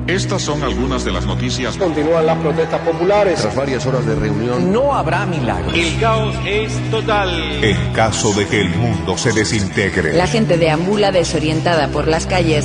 Estas son algunas de las noticias. Continúan las protestas populares. Tras varias horas de reunión, no habrá milagros. El caos es total. En caso de que el mundo se desintegre. La gente deambula desorientada por las calles.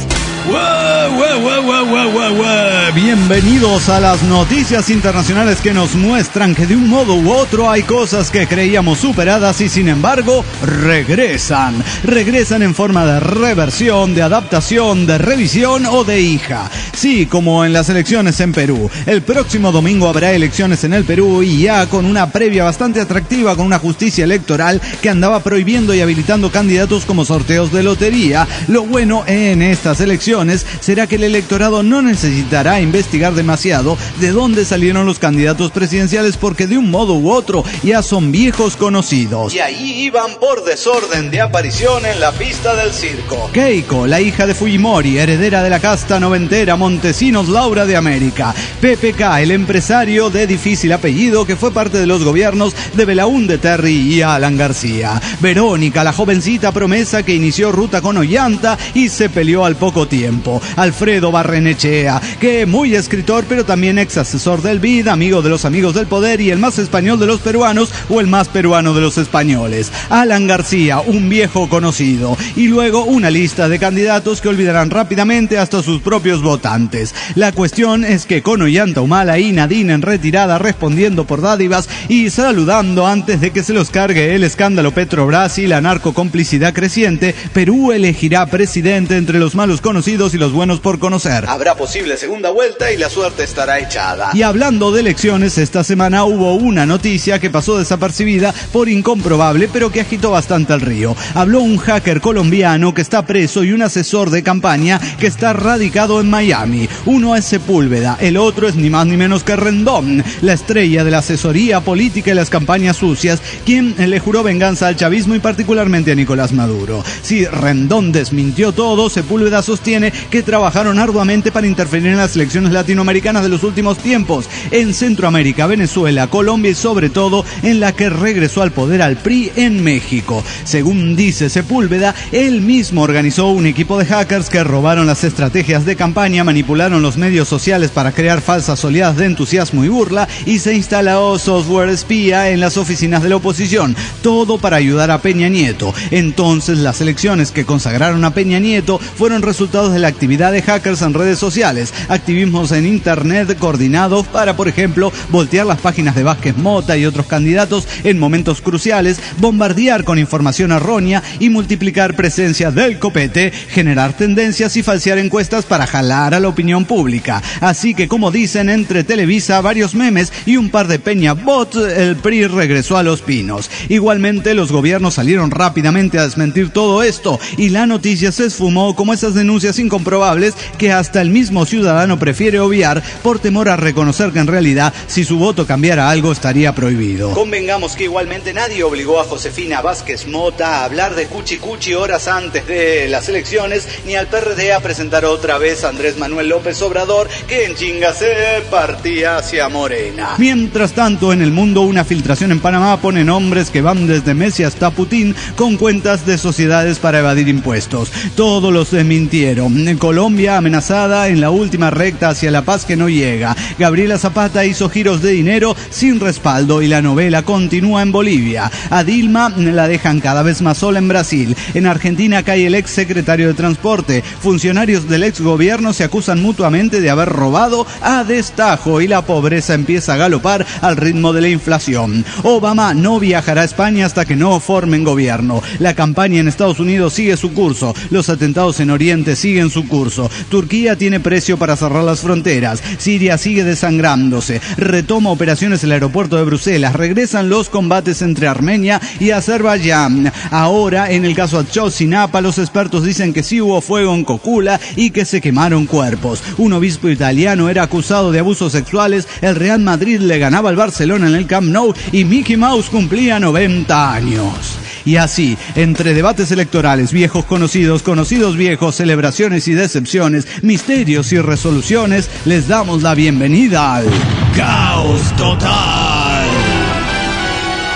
Bienvenidos a las noticias internacionales que nos muestran que de un modo u otro hay cosas que creíamos superadas y sin embargo regresan. Regresan en forma de reversión, de adaptación, de revisión o de hija. Sí, como en las elecciones en Perú. El próximo domingo habrá elecciones en el Perú y ya con una previa bastante atractiva, con una justicia electoral que andaba prohibiendo y habilitando candidatos como sorteos de lotería. Lo bueno en estas elecciones será que el electorado no necesitará investigar demasiado de dónde salieron los candidatos presidenciales porque de un modo u otro ya son viejos conocidos. Y ahí iban por desorden de aparición en la pista del circo. Keiko, la hija de Fujimori, heredera de la casta noventera Montesinos Laura de América. PPK, el empresario de difícil apellido que fue parte de los gobiernos de Belaúnde Terry y Alan García. Verónica, la jovencita promesa que inició ruta con Ollanta y se peleó al poco tiempo. Alfredo Barrenechea, que muy escritor pero también ex asesor del BID, amigo de los amigos del poder y el más español de los peruanos o el más peruano de los españoles. Alan García, un viejo conocido. Y luego una lista de candidatos que olvidarán rápidamente hasta sus propios votantes. La cuestión es que con Ollanta Humala y Nadine en retirada respondiendo por dádivas y saludando antes de que se los cargue el escándalo Petrobras y la narcocomplicidad creciente, Perú elegirá presidente entre los malos conocidos y los buenos por conocer. Habrá posible segunda vuelta y la suerte estará echada. Y hablando de elecciones, esta semana hubo una noticia que pasó desapercibida por incomprobable, pero que agitó bastante al río. Habló un hacker colombiano que está preso y un asesor de campaña que está radicado en Miami. Uno es Sepúlveda, el otro es ni más ni menos que Rendón, la estrella de la asesoría política y las campañas sucias, quien le juró venganza al chavismo y particularmente a Nicolás Maduro. Si Rendón desmintió todo, Sepúlveda sostiene que trabajaron arduamente para interferir en las elecciones latinoamericanas de los últimos tiempos, en Centroamérica, Venezuela, Colombia y sobre todo en la que regresó al poder al PRI en México. Según dice Sepúlveda, él mismo organizó un equipo de hackers que robaron las estrategias de campaña, manipularon los medios sociales para crear falsas oleadas de entusiasmo y burla y se instaló software espía en las oficinas de la oposición, todo para ayudar a Peña Nieto. Entonces las elecciones que consagraron a Peña Nieto fueron resultados de la actividad de hackers en redes sociales, activismos en internet coordinados para, por ejemplo, voltear las páginas de Vázquez Mota y otros candidatos en momentos cruciales, bombardear con información errónea y multiplicar presencia del copete, generar tendencias y falsear encuestas para jalar a la opinión pública. Así que, como dicen entre Televisa, varios memes y un par de Peña bots, el PRI regresó a Los Pinos. Igualmente, los gobiernos salieron rápidamente a desmentir todo esto y la noticia se esfumó como esas denuncias incomprobables que hasta el mismo ciudadano prefiere obviar por temor a reconocer que en realidad, si su voto cambiara algo, estaría prohibido. Convengamos que igualmente nadie obligó a Josefina Vázquez Mota a hablar de cuchi cuchi horas antes de las elecciones, ni al PRD a presentar otra vez a Andrés Manuel López Obrador, que en chinga se partía hacia Morena. Mientras tanto, en el mundo, una filtración en Panamá pone nombres que van desde Messi hasta Putin con cuentas de sociedades para evadir impuestos. Todos los desmintieron. En Colombia, amenazada en la última recta hacia la paz que no llega. Gabriela Zapata hizo giros de dinero sin respaldo y la novela continúa en Bolivia. A Dilma la dejan cada vez más sola en Brasil. En Argentina cae el ex secretario de Transporte. Funcionarios del ex gobierno se acusan mutuamente de haber robado a destajo y la pobreza empieza a galopar al ritmo de la inflación. Obama no viajará a España hasta que no formen gobierno. La campaña en Estados Unidos sigue su curso. Los atentados en Oriente siguen su curso. Turquía tiene precio para cerrar las fronteras. Siria sigue desangrándose. Retoma operaciones el aeropuerto de Bruselas. Regresan los combates entre Armenia y Azerbaiyán. Ahora, en el caso Ayotzinapa, los expertos dicen que sí hubo fuego en Cocula y que se quemaron cuerpos. Un obispo italiano era acusado de abusos sexuales. El Real Madrid le ganaba al Barcelona en el Camp Nou y Mickey Mouse cumplía 90 años. Y así, entre debates electorales, viejos conocidos, conocidos viejos, celebraciones y decepciones, misterios y resoluciones, les damos la bienvenida al Caos Total.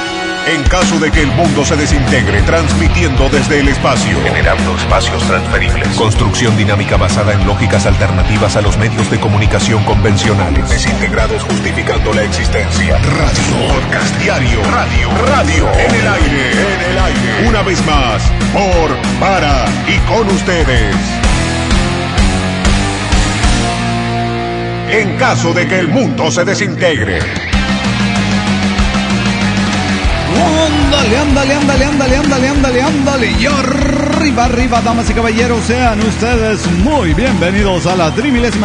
En caso de que el mundo se desintegre, transmitiendo desde el espacio. Generando espacios transferibles. Construcción dinámica basada en lógicas alternativas a los medios de comunicación convencionales. Desintegrados justificando la existencia. Radio. Podcast diario. Radio. En el aire. Una vez más. Por, para y con ustedes. En caso de que el mundo se desintegre. Ándale. Y arriba, damas y caballeros, sean ustedes muy bienvenidos a la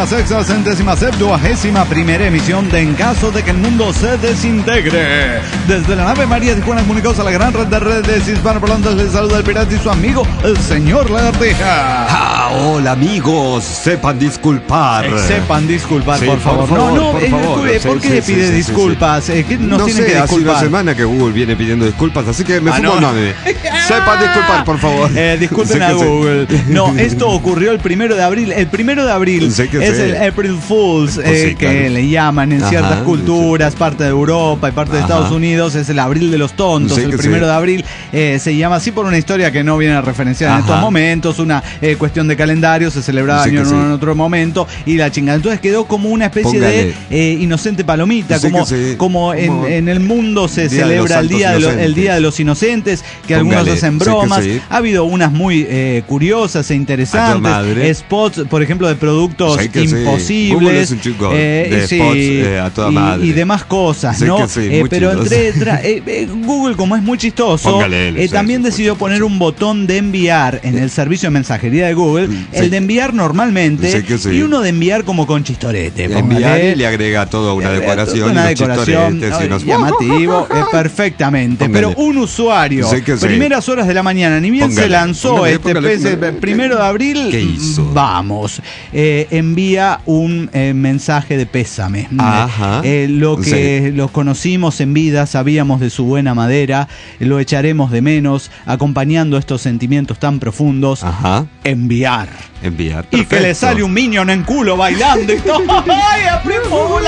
3661ª emisión de En caso de que el mundo se desintegre. Desde la nave María Tijuana, comunicados a la gran red de redes hispanoparlantes, les saluda el pirata y su amigo, el señor Lagartija. Hola amigos, sepan disculpar. Sí, por favor. Por favor. ¿Por qué le pide disculpas? ¿Qué nos tiene que hace disculpar? una semana que Google viene pidiendo disculpas, así que me fumo un mame. Sepan disculpar, por favor. Disculpen a Google. No, esto ocurrió el 1 de abril. El 1 de abril es el April Fools, que le llaman en ciertas culturas, parte de Europa y parte de Estados Unidos. Es el abril de los tontos, el 1 de abril. Se llama así por una historia que no viene a referenciar en estos momentos, una cuestión de calendario, se celebraba en otro momento y la chingada. Entonces quedó como una especie de inocente palomita, como en el mundo se celebra el día de los inocentes, que algunos hacen bromas. Ha habido unas muy curiosas e interesantes, spots, por ejemplo, de productos imposibles. Google es un chico de spots a toda madre. Y demás cosas, ¿no? Pero Google, como es muy chistoso, también decidió poner un botón de enviar en el servicio de mensajería de Google, el de enviar normalmente y uno de enviar como con chistorete. Enviar y le agrega toda una decoración, llamativo, perfectamente. Pero un usuario, primeras horas de la mañana, ni bien se lanzó el 1 de abril, ¿qué hizo? Vamos, envía un mensaje de pésame. Lo conocimos en vida, sabíamos de su buena madera, lo echaremos de menos, acompañando estos sentimientos tan profundos. Enviar. Y que le sale un minion en culo bailando y todo. ¡Ay, April Fool,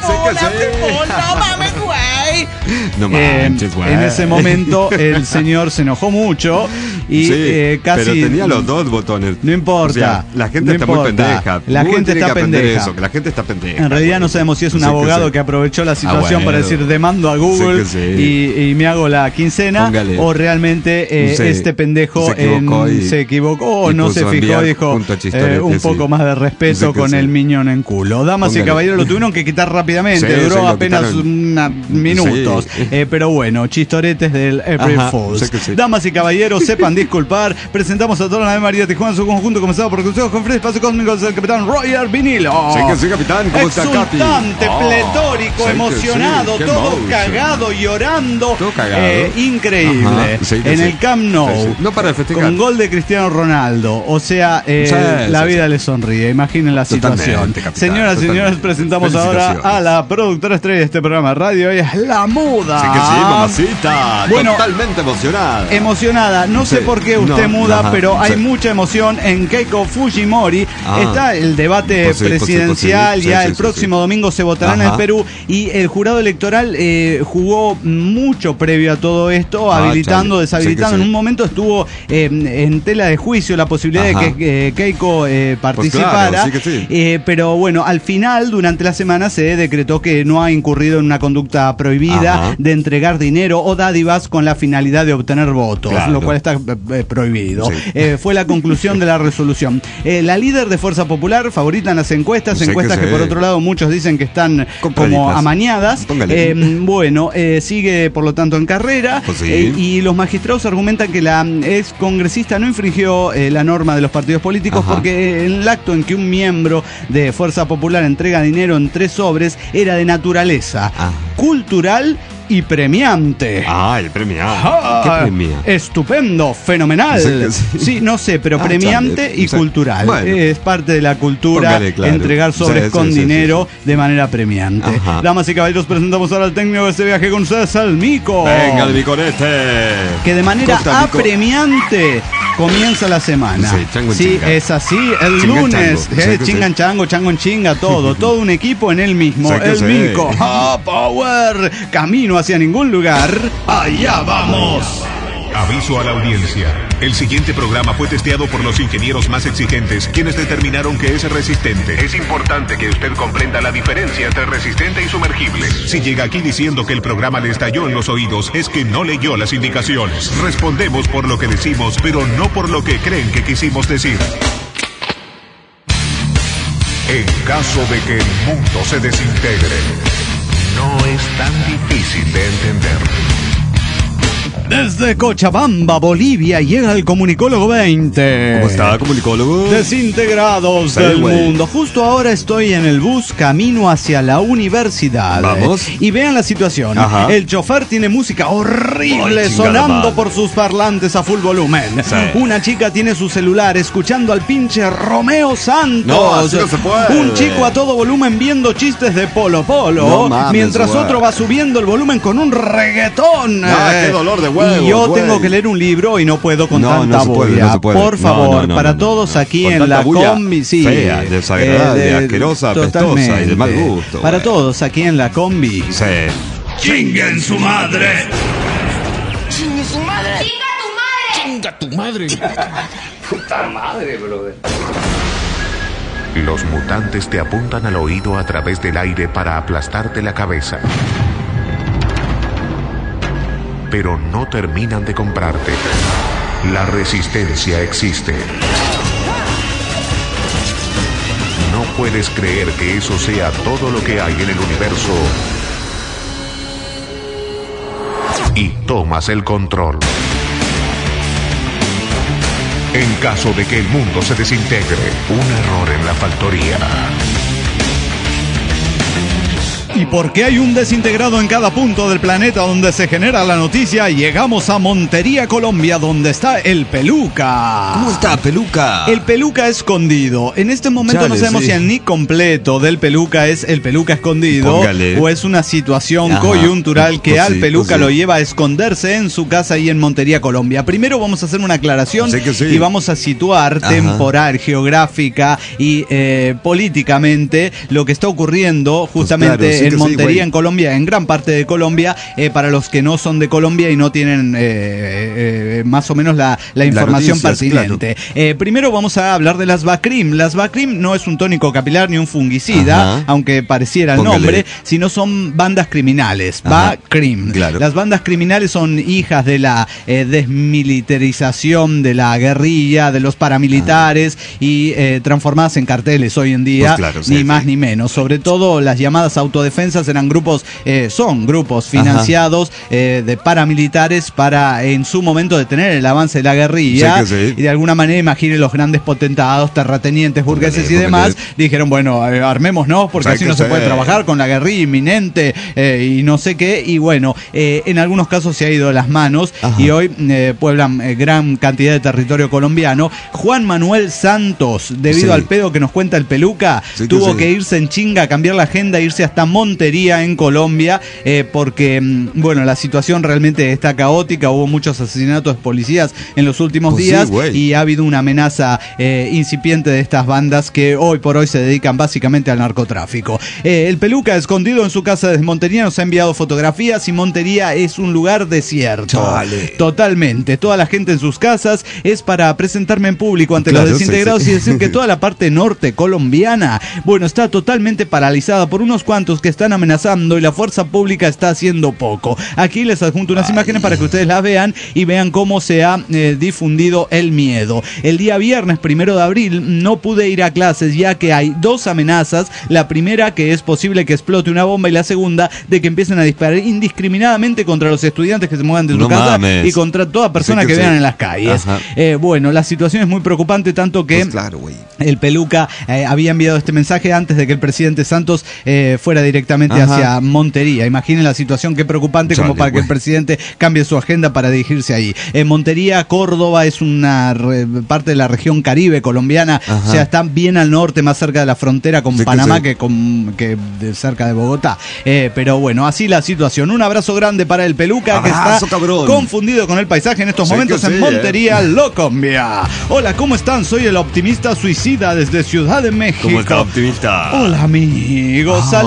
no mames, güey! No manches, güey. En ese momento el señor se enojó mucho y casi... Pero tenía los dos botones. No importa. O sea, la gente está muy pendeja. La gente está pendeja. La gente está pendeja. En realidad no sabemos si es un abogado que aprovechó la situación para decir demando a Google y me hago la quincena, o realmente este pendejo se equivocó o no se fijó y dijo un poco más de respeto con el minion en culo. Damas y caballeros, lo tuvieron que quitar rápidamente. Duró apenas minutos. Pero bueno, chistoretes del April Fools. Damas y caballeros, sepan disculpar. Presentamos a toda la nave María Tijuana en su conjunto, comenzado por consejos con Fred Espacio Cósmico del capitán Roger Vinilo. Sí, capitán. ¿Cómo está, Capi? Exultante, pletórico, emocionado, todo cagado, llorando. Todo cagado. Increíble. En el Camp Nou. No para de festejar. Con gol de Cristiano Ronaldo. O sea, la vida le sonríe. Imaginen la situación. Señoras y señores, presentamos ahora a la productora estrella de este programa radio. Ella es La Muda. Sí, mamacita. Bueno, totalmente emocionada. No sé por qué usted muda, pero hay mucha emoción en Keiko Fujimori. Está el debate presidencial. El próximo domingo se votará en el Perú. Y el jurado electoral jugó mucho previo a todo esto, habilitando, deshabilitando. En un momento estuvo en tela de juicio la posibilidad de que Keiko participara. Pero bueno, al final, durante la semana, se decretó que no ha incurrido en una conducta prohibida de entregar dinero o dádivas con la finalidad de obtener votos, lo cual está prohibido. Fue la conclusión de la resolución. La líder de Fuerza Popular, favorita en las encuestas, que por otro lado muchos dicen que están como amañadas. Sigue por lo tanto en carrera. Y los magistrados argumentan que la ex congresista no infringió la norma de los partidos políticos porque en el acto en que un miembro de Fuerza Popular entrega dinero en 3 sobres era de naturaleza cultural y premiante. El premiante. ¿Qué premia? Estupendo, fenomenal. Sí, no sé, pero premiante y cultural. Es parte de la cultura entregar sobres con dinero de manera premiante. Damas y caballeros, presentamos ahora al técnico de este viaje con ustedes, al Mico. Venga, el Miconete. Que de manera apremiante comienza la semana. Sí, es así. El lunes, chingan chango, chango en chinga, todo un equipo en el mismo. El Mico. Power. Camino camino hacia ningún lugar. ¡Allá vamos! Aviso a la audiencia. El siguiente programa fue testeado por los ingenieros más exigentes, quienes determinaron que es resistente. Es importante que usted comprenda la diferencia entre resistente y sumergible. Si llega aquí diciendo que el programa le estalló en los oídos, es que no leyó las indicaciones. Respondemos por lo que decimos, pero no por lo que creen que quisimos decir. En caso de que el mundo se desintegre, no es tan difícil de entender. Desde Cochabamba, Bolivia, llega el Comunicólogo 20. ¿Cómo está, comunicólogo? Desintegrados Sí, del güey. mundo. Justo ahora estoy en el bus camino hacia la universidad. Vamos. Y vean la situación. Ajá. El chofer tiene música horrible Ay, chingada sonando madre. por sus parlantes a full volumen. Sí. Una chica tiene su celular escuchando al pinche Romeo Santos. No, así no se puede. Un chico a todo volumen viendo chistes de Polo Polo. No mames, mientras güey. otro va subiendo el volumen con un reggaetón. Qué dolor de huevos, Y yo güey. tengo que leer un libro y no puedo con No, tanta no se puede, bulla. no se puede. Por favor, No, para no. todos aquí Con en tanta la bulla combi, sí, fea, desagradable, asquerosa, totalmente. apestosa y de mal gusto, Para güey. todos aquí en la combi. Sí. ¡Chinguen su madre! Los mutantes te apuntan al oído a través del aire para aplastarte la cabeza. Pero no terminan de comprarte. La resistencia existe. No puedes creer que eso sea todo lo que hay en el universo. Y tomas el control. En caso de que el mundo se desintegre, un error en la factoría. Y porque hay un desintegrado en cada punto del planeta donde se genera la noticia, llegamos a Montería, Colombia, donde está el Peluca. ¿Cómo está, Peluca? El Peluca escondido. En este momento Chale, no sabemos sí. si el nick completo del Peluca es el Peluca escondido. Póngale. O es una situación Ajá. coyuntural que Pues al sí, Peluca pues sí. lo lleva a esconderse en su casa y en Montería, Colombia. Primero vamos a hacer una aclaración Sí que sí. y vamos a situar Ajá. temporal, geográfica y políticamente lo que está ocurriendo justamente Pues claro, sí en que sí, Montería, güey. en Colombia, en gran parte de Colombia, para los que no son de Colombia y no tienen más o menos la información noticia, pertinente. Primero vamos a hablar de las Bacrim. Las Bacrim no es un tónico capilar ni un fungicida, Ajá. aunque pareciera el Póngale. nombre, sino son bandas criminales. Ajá. Bacrim. Claro. Las bandas criminales son hijas de la desmilitarización de la guerrilla, de los paramilitares y transformadas en carteles hoy en día, Pues claro, sí, ni sí. más ni menos. Sobre todo las llamadas autodefensas eran grupos, son grupos financiados de paramilitares para en su momento detener el avance de la guerrilla. Sí que sí. Y de alguna manera, imaginen los grandes potentados, terratenientes, burgueses y Póngale. demás, dijeron, bueno, armémonos porque Sí así que no se sí. puede trabajar con la guerrilla inminente y no sé qué. Y bueno, en algunos casos se ha ido de las manos. Ajá. Y hoy pueblan gran cantidad de territorio colombiano. Juan Manuel Santos, debido Sí. al pedo que nos cuenta el Peluca, Sí que tuvo sí. que irse en chinga a cambiar la agenda, irse hasta Montería en Colombia, porque bueno, la situación realmente está caótica. Hubo muchos asesinatos de policías en los últimos Pues sí, días güey. y ha habido una amenaza incipiente de estas bandas que hoy por hoy se dedican básicamente al narcotráfico. El Peluca, escondido en su casa desde Montería, nos ha enviado fotografías y Montería es un lugar desierto. Chale. Totalmente. Toda la gente en sus casas. Es para presentarme en público ante Claro, los desintegrados sí, sí. y decir que toda la parte norte colombiana, bueno, está totalmente paralizada por unos cuantos que están amenazando y la fuerza pública está haciendo poco. Aquí les adjunto unas imágenes para que ustedes las vean y vean cómo se ha difundido el miedo. El día viernes 1 de abril no pude ir a clases ya que hay dos amenazas. La primera, que es posible que explote una bomba, y la segunda, de que empiecen a disparar indiscriminadamente contra los estudiantes que se muevan de su No casa mames. y contra toda persona Sí que que vean sí. en las calles. Ajá. Bueno, la situación es muy preocupante, tanto que Pues claro, güey. el Peluca había enviado este mensaje antes de que el presidente Santos fuera directamente Ajá. hacia Montería. Imaginen la situación, qué preocupante, como Chale, para que el güey. presidente cambie su agenda para dirigirse ahí. Montería, Córdoba, es una parte de la región Caribe colombiana. Ajá. O sea, está bien al norte, más cerca de la frontera con Sí que Panamá sí. que de cerca de Bogotá. Pero bueno, así la situación. Un abrazo grande para el Peluca, que Abrazo, está cabrón. confundido con el paisaje en estos Sí momentos que en sí, Montería, Colombia. Hola, ¿cómo están? Soy el optimista suicida desde Ciudad de México. ¿Cómo está, optimista? Hola, amigos, Ah, saludos. ¿cómo está,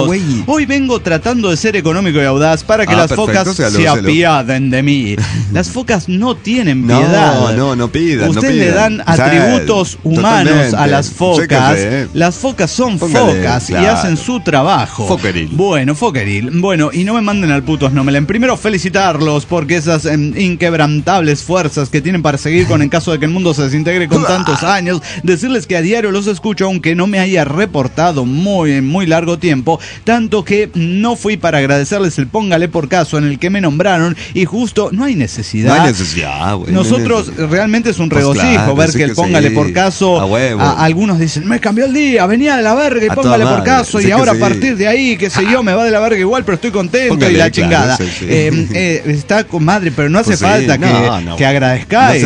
amigos. Hoy vengo tratando de ser económico y audaz para que las focas se apiaden de mí. Las focas no tienen piedad. No pidan. Ustedes le dan atributos humanos a las focas. Las focas son focas y hacen su trabajo. Foqueril. Bueno, y no me manden al putos Nomelen. Primero felicitarlos porque esas inquebrantables fuerzas que tienen para seguir con en caso de que el mundo se desintegre con tantos años. Decirles que a diario los escucho aunque no me haya reportado muy largo tiempo, tanto que no fui para agradecerles el póngale por caso en el que me nombraron y justo no hay necesidad. No hay necesidad, güey. Nosotros realmente es un regocijo ver que el póngale por caso, algunos dicen, me cambió el día, venía de la verga y póngale por caso y ahora a partir de ahí, qué sé yo, me va de la verga igual, pero estoy contento póngale, y la chingada. Está con madre, pero no hace falta que agradezcáis.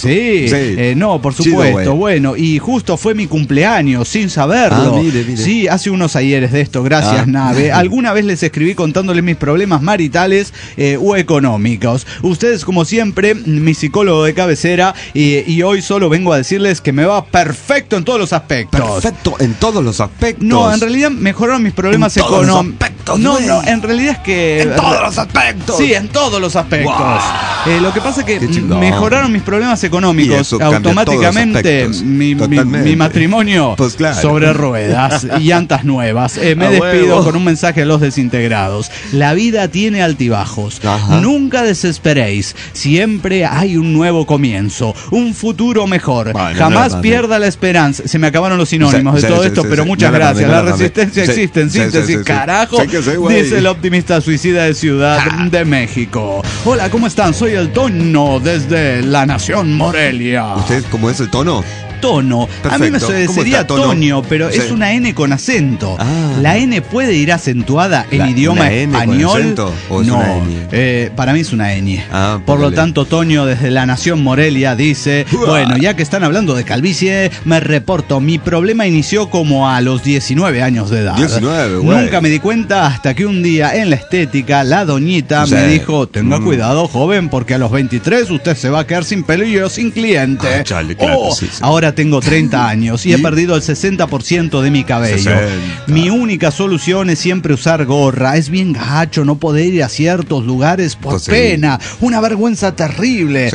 No, por supuesto. Chido, bueno, y justo fue mi cumpleaños, sin saberlo. Mire. Sí, hace unos ayeres de esto, gracias Nave. Alguna vez les escribí contándoles mis problemas maritales o económicos. Ustedes, como siempre, mi psicólogo de cabecera, y hoy solo vengo a decirles que me va perfecto en todos los aspectos. Perfecto en todos los aspectos. No, en realidad mejoraron mis problemas económicos. No, en realidad es que... En todos los aspectos. Sí, en todos los aspectos. Wow. Lo que pasa es que mejoraron mis problemas económicos. Automáticamente mi matrimonio pues claro. Sobre ruedas y llantas nuevas. Me despido con un mensaje a los desintegrados. La vida tiene altibajos. Nunca desesperéis. Siempre hay un nuevo comienzo. Un futuro mejor. Jamás pierda la esperanza. Se me acabaron los sinónimos de todo esto, pero muchas gracias. La resistencia existe en síntesis. Carajo. Dice el optimista suicida de Ciudad de México. Hola, ¿cómo están? Soy el Tono desde la Nación Morelia. ¿Usted cómo es el tono? Tono. Perfecto. A mí me sería Tonio, pero es una N con acento. La N puede ir acentuada en idioma español. ¿O es una ñ? Para mí es una ñ. Por lo tanto, Tonio desde la Nación Morelia dice, bueno, ya que están hablando de calvicie, me reporto, mi problema inició como a los 19 años de edad. 19, güey. Nunca me di cuenta hasta que un día en la estética, la doñita me dijo, tenga cuidado, joven, porque a los 23 usted se va a quedar sin pelo y yo sin cliente. Chale, claro, sí. Ahora tengo 30 años y he perdido el 60% de mi cabello. 60. Mi única solución es siempre usar gorra. Es bien gacho no poder ir a ciertos lugares por pena. Una vergüenza terrible.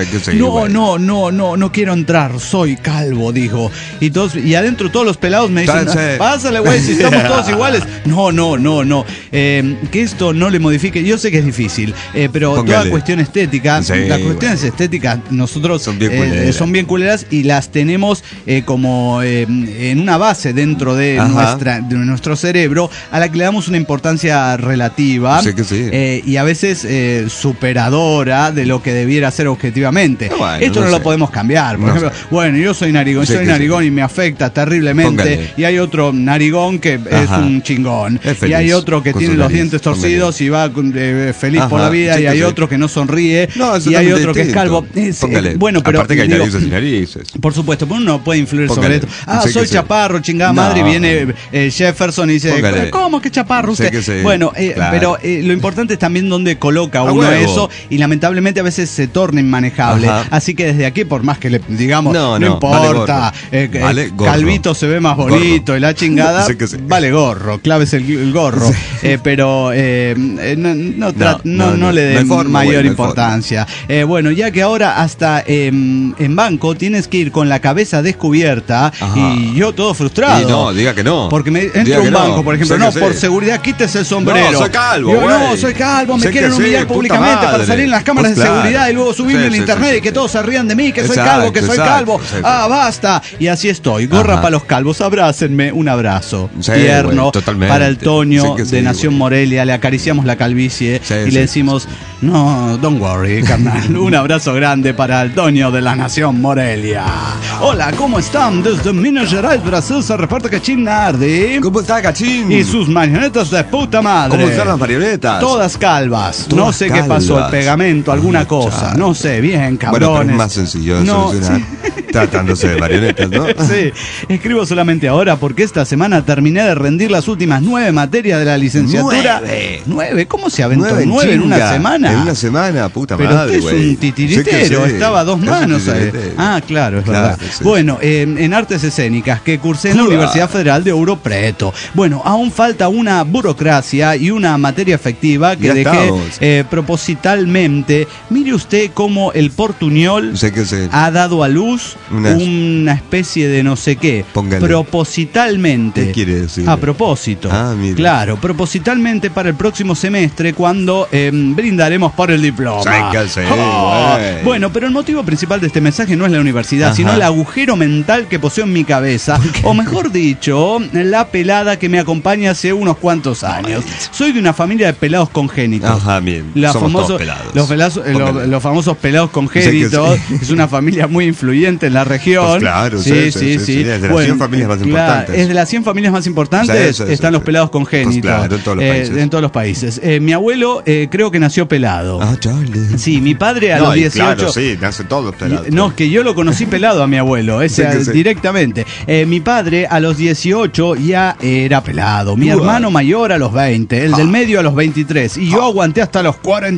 No quiero entrar. Soy calvo, dijo. Y adentro todos los pelados me dicen, pásale, güey, si estamos todos iguales. No. Que esto no le modifique. Yo sé que es difícil, pero toda cuestión estética, las cuestiones estéticas nosotros son bien culeras y las tenemos como en una base dentro de nuestro cerebro a la que le damos una importancia relativa y a veces superadora de lo que debiera ser objetivamente. Esto no lo podemos cambiar. Por ejemplo, bueno, yo soy narigón y me afecta terriblemente. Y hay otro narigón que es un chingón. Y hay otro que tiene los dientes torcidos y va feliz por la vida. Y hay otro que no sonríe. Y hay otro que es calvo. Bueno, pero aparte que hay narices y narices. Por supuesto, uno no puede influir sobre esto. Soy chaparro, chingada madre, y viene Jefferson y dice, ¿cómo que chaparro usted? Bueno, pero lo importante es también dónde coloca uno eso, y lamentablemente a veces se torna inmanejable. Así que desde aquí, por más que le digamos, no importa, Calvito se ve más bonito y la chingada, vale gorro, claves el gorro. Pero no le den mayor importancia. Bueno, ya que ahora hasta en banco tienes que ir con la cabeza descubierta y yo todo frustrado. Y no, diga que no. Porque me entro a un banco, por ejemplo, por seguridad quítese el sombrero. No, soy calvo. Soy calvo, me quieren humillar públicamente para salir en las cámaras de seguridad y luego subirme en internet y que todos se rían de mí, que soy calvo. Basta. Y así estoy. Gorra para los calvos, abrácenme. Un abrazo tierno para el Toño de Nación Morelia. Le acariciamos la calvicie y le decimos, no, don't worry, carnal. Un abrazo grande para el Toño de la Nación Morelia. Hola, ¿cómo están? Desde Minas Gerais, Brasil, se reporta Cachín Nardi. ¿Cómo está, Cachín? Y sus marionetas de puta madre. ¿Cómo están las marionetas? Todas calvas. No sé qué pasó, el pegamento, alguna cosa. No sé, bien, cabrones. Bueno, pero es más sencillo de solucionar. Tratándose de marionetas, ¿no? Sí, escribo solamente ahora porque esta semana terminé de rendir las últimas 9 materias de la licenciatura. 9, ¿cómo se aventó 9 en una semana? En una semana, puta pero madre, güey. Pero usted es un titiritero, estaba a 2 manos. Claro, es verdad. Sí. Bueno, en artes escénicas que cursé en la Universidad Federal de Ouro Preto. Bueno, aún falta una burocracia y una materia efectiva que Ya dejé propositalmente. Mire usted cómo el portuñol ha dado a luz una especie de no sé qué. Póngale. Propositalmente. ¿Qué quiere decir? A propósito. Mire. Claro, propositalmente para el próximo semestre cuando brindaremos por el diploma. Bueno, pero el motivo principal de este mensaje no es la universidad, sino el agujero mental que poseo en mi cabeza, o mejor dicho, la pelada que me acompaña hace unos cuantos años. Soy de una familia de pelados congénitos. Bien. Somos todos pelados. Los famosos pelados congénitos. Es una familia muy influyente en la región. Pues claro, sí. Es de las 100 familias más importantes. Es de las 100 familias más importantes. Están los pelados congénitos. Pues claro, en todos los países. Mi abuelo creo que nació pelado. Charlie. Sí, mi padre a los 18. Claro, sí, nace todos pelados. No, que yo lo conocí pelado a mi abuelo, directamente. Mi padre a los 18 ya era pelado. Mi hermano mayor a los 20, el del medio a los 23. Y yo aguanté hasta los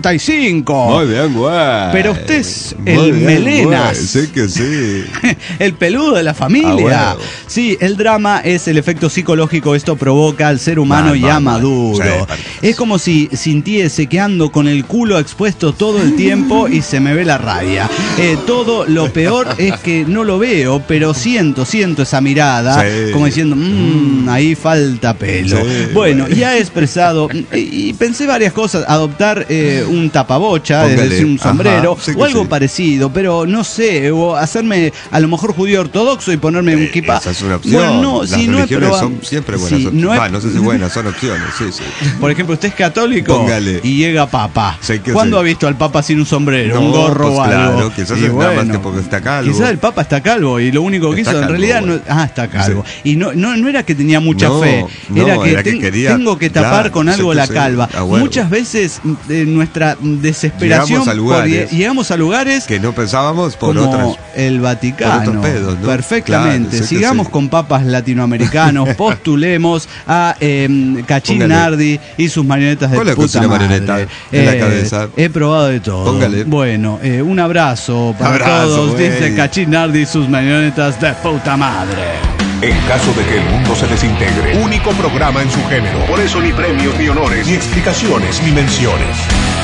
45. Muy bien, güey. Pero usted es el melenas. Sí que sí. El peludo de la familia. Sí, el drama es el efecto psicológico que esto provoca al ser humano ya maduro. Sí, es como si sintiese que ando con el culo expuesto todo el tiempo y se me ve la rabia. Todo lo peor es que no lo veo, pero siento esa mirada, como diciendo, ahí falta pelo. Bueno, ya he expresado y pensé varias cosas, adoptar un tapabocha, es decir, un sombrero, o algo parecido, pero no sé, o hacerme a lo mejor judío ortodoxo y ponerme un kipá. Esa es una opción. Bueno, no, las si no religiones son siempre buenas opciones. No sé si buenas, son opciones. Sí. Por ejemplo, usted es católico y llega papa. ¿Cuándo ha visto al papa sin un sombrero, un gorro o algo? Claro, quizás es nada más que porque está calvo. Quizás el papa está calvo y lo único que hizo en realidad está calvo. Y no era que tenía mucha fe, era que quería, tengo que tapar con algo la calva. Muchas veces nuestra desesperación llegamos a lugares que no pensábamos por como otras, el Vaticano. Por otros pedos, ¿no? Perfectamente. Sigamos con papas latinoamericanos, postulemos a Cachín Nardi y sus marionetas de puta madre. En la cabeza. He probado de todo. Póngale. Bueno, un abrazo para todos, dice Cachín Nardi y sus marionetas de puta madre. En caso de que el mundo se desintegre, único programa en su género. Por eso ni premios, ni honores, ni explicaciones, ni menciones.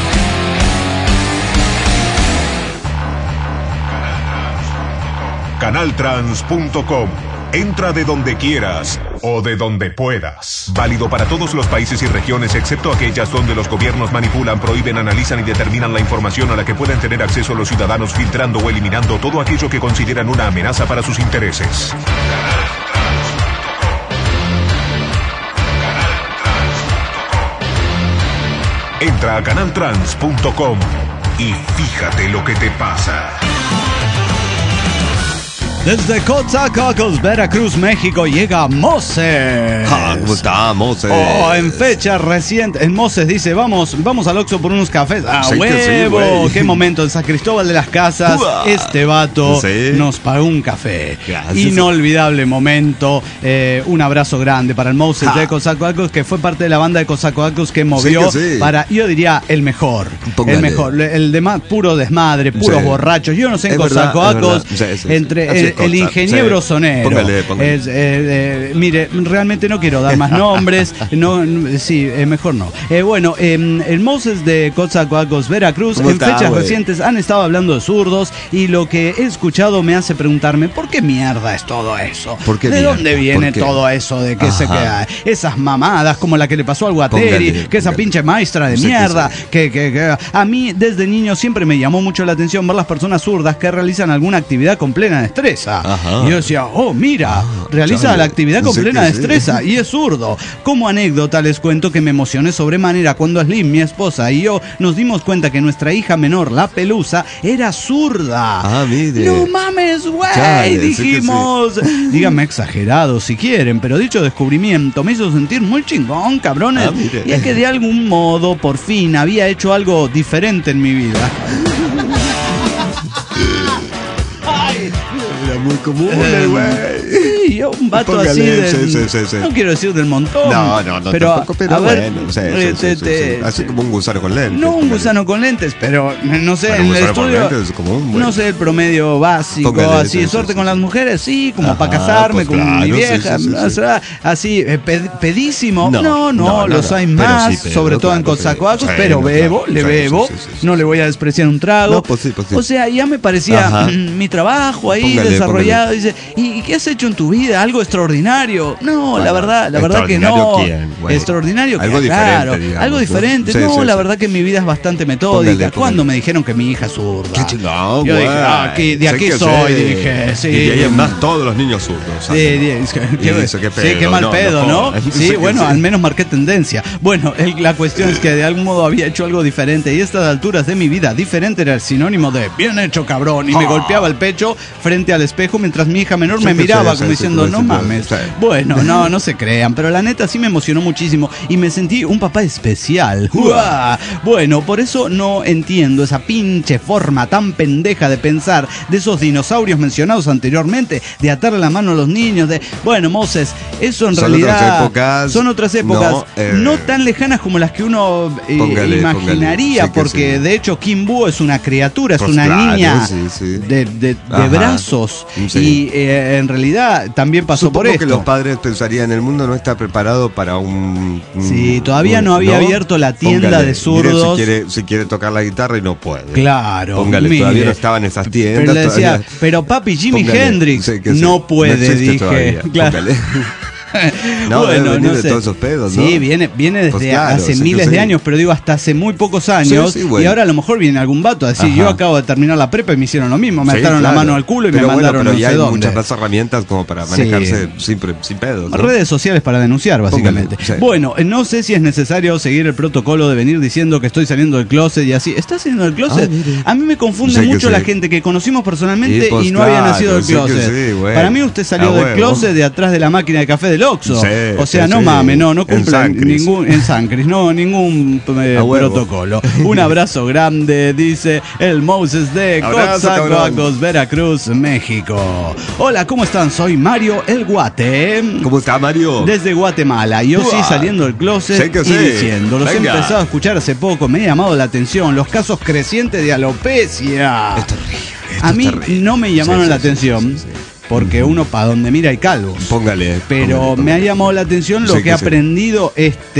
Canaltrans.com. Entra de donde quieras o de donde puedas. Válido para todos los países y regiones, excepto aquellas donde los gobiernos manipulan, prohíben, analizan y determinan la información a la que pueden tener acceso los ciudadanos, filtrando o eliminando todo aquello que consideran una amenaza para sus intereses. Entra a canaltrans.com y fíjate lo que te pasa. Desde Coatzacoalcos, Veracruz, México, llega Moses. ¿Cómo está, Moses? En fecha reciente, en Moses dice, vamos al Oxxo por unos cafés. Sí, ¡Huevo! ¡Qué momento! En San Cristóbal de las Casas, este vato nos pagó un café. Gracias. Inolvidable momento. Un abrazo grande para el Moses de Coatzacoalcos, que fue parte de la banda de Coatzacoalcos que movió para, yo diría, el mejor. Póngale. El mejor. El de puro desmadre, puros borrachos. Yo no sé en Coatzacoalcos, entre el ingeniero sonero. Póngale. Mire, realmente no quiero dar más nombres. Mejor no. Bueno, el Moses de Coatzacoalcos, Veracruz, en fechas recientes han estado hablando de zurdos y lo que he escuchado me hace preguntarme, ¿por qué mierda es todo eso? ¿De dónde viene todo eso de que se queda? Esas mamadas como la que le pasó al Guateri, que esa pinche maestra de mierda, que a mí desde niño siempre me llamó mucho la atención ver las personas zurdas que realizan alguna actividad con plena destreza. Y yo decía, mira, realiza la actividad con plena destreza y es zurdo. Como anécdota les cuento que me emocioné sobremanera cuando Slim, mi esposa, y yo nos dimos cuenta que nuestra hija menor, la Pelusa, era zurda. Mire. No mames, güey, dijimos. Díganme exagerado si quieren, pero dicho descubrimiento me hizo sentir muy chingón, cabrones. Y es que de algún modo, por fin, había hecho algo diferente en mi vida. Era muy común, güey. Sí, yo un vato Póngale, así de, sí. no quiero decir del montón. No, pero, tampoco, pero a ver, bueno, sí. Así como un gusano con lentes. no un gusano con lentes, pero no sé, Bueno, en un el gusano con estudio, lentes es como un buen- no sé, el promedio básico, Póngale, así, sí, suerte sí, con sí. las mujeres, sí, como Ajá, para casarme pues con claro, mi vieja, sí. o sea, así, pedísimo, No, los hay pero más, sí, sobre todo en claro, Coatzacoalcos, sí, pero no, bebo, claro, le sí, bebo, sí. no le voy a despreciar un trago. No, pues sí. O sea, ya me parecía Ajá. mi trabajo ahí Póngale, desarrollado. Dice, ¿y qué has hecho en tu vida? ¿Algo extraordinario? No, Bueno, la verdad que no. ¿extraordinario quién, güey? Extraordinario, Algo claro, diferente, digamos, algo ¿no? diferente. Sí, No, sí, la sí. verdad que mi vida es bastante metódica. Póngale. Cuando me dijeron que mi hija es zurda. Qué chingón, Yo güey. dije, aquí, de Sé aquí que soy, sé. dije, sí. Y de ahí en más todos los niños zurdos. Sí, eso, qué pedo, qué mal no, pedo, ¿no? jodas. Sí, Sí, bueno, sí. al menos marqué tendencia. Bueno, la cuestión es que de algún modo había hecho algo diferente y a estas alturas de mi vida, diferente era el sinónimo de bien hecho, cabrón. Y me golpeaba el pecho frente al espejo mientras mi hija menor me miraba como diciendo, no mames. Bueno, no se crean, pero la neta sí me emocionó muchísimo y me sentí un papá especial. ¡Uah! Bueno, por eso no entiendo esa pinche forma tan pendeja de pensar de esos dinosaurios mencionados anteriormente, de atarle la mano a los niños, de, bueno, Moses, eso en Son realidad otras épocas. son otras épocas, no tan lejanas como las que uno imaginaría, sí, porque sí. de hecho Kim Boo es una criatura, es Pues una claro, niña sí. de Ajá. brazos, Sí. y en realidad también pasó Supongo por esto. que los padres pensarían, el mundo no está preparado para un... Sí, todavía no había abierto la tienda Póngale, de zurdos. mire, si quiere tocar la guitarra y no puede. Claro, Póngale, mire. todavía no estaban esas tiendas. Pero le decía, todavía- pero papi, Jimi Póngale, Hendrix sí, que sí. no puede, No existe dije. todavía, Claro. póngale. No, debe venir de todos esos pedos, ¿no? Sí, viene desde Pues claro, hace sí que miles sí. de años, pero digo hasta hace muy pocos años. Sí, bueno. Y ahora a lo mejor viene algún vato a decir, Ajá. yo acabo de terminar la prepa y me hicieron lo mismo, me Sí, ataron la claro. mano al culo y Pero me bueno, mandaron pero no ya sé hay dónde. muchas más herramientas como para manejarse sin pedos, ¿no? Redes sociales para denunciar, básicamente. Póngale, sí. Bueno, no sé si es necesario seguir el protocolo de venir diciendo que estoy saliendo del closet y así. ¿Estás saliendo del closet? mire. A mí me confunde Sí que mucho sí. la gente que conocimos personalmente Y pues y no había claro, nacido del sí que closet. sí, bueno. Para mí usted salió A del huevo. closet de atrás de la máquina de café del Oxxo. Sí, O sea, sí, no sí. mames, no En cumple San Cris. ningún A huevo. protocolo. Un abrazo grande, dice el Moses de Abrazo, Coatzacoalcos, cabrón. Veracruz, México. Hola, ¿cómo están? Soy Mario el Guate. ¿Cómo está, Mario? Desde Guatemala, yo sí Uah. saliendo del closet Sí que y sí. diciendo, los he Venga. empezado a escuchar hace poco, me ha llamado la atención los casos crecientes de alopecia. Esto es terrible, esto A es mí terrible. no me llamaron Sí, la sí, atención, sí. porque uno para donde mira hay calvos. Póngale. Pero me ha llamado la atención lo Sí, que ha sí. aprendido